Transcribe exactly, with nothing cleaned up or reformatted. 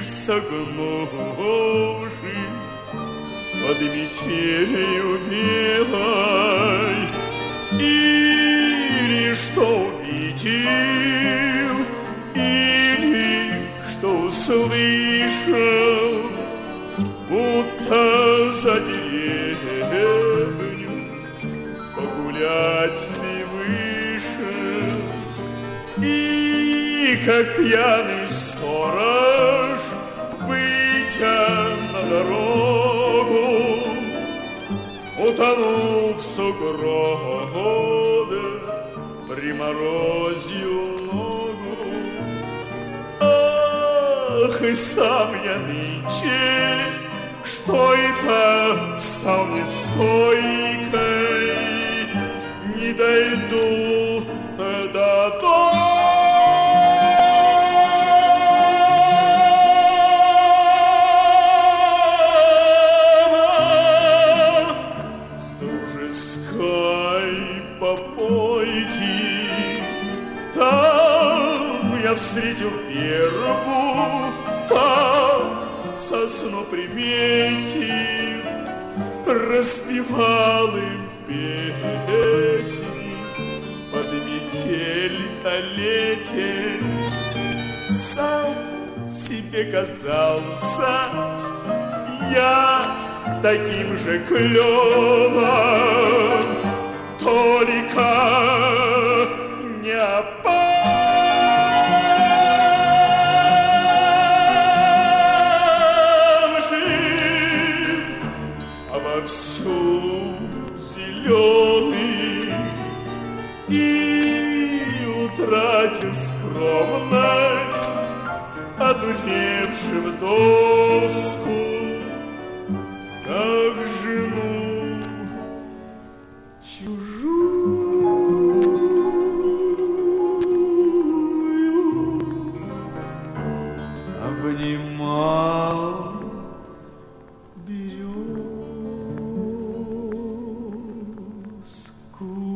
согнувшись под метелью белой, или что увидел, или что услышал, будто за деревню погулять ты вышел, и как пьяный сторож, выйдя на дорогу, утонул в сугробе, приморозил ногу. Ах, и сам я нынче, что это стал не стойкой, не дойду до дома. С дружеской попойки там я встретил вербу, там сосну приметил, распевал им песни под метель о лете. Сам себе казался я таким же кленом, только не опавшим, а вовсю зеленый, и утратив скромность, одуревший в доску, как жену чужую обнимал березку.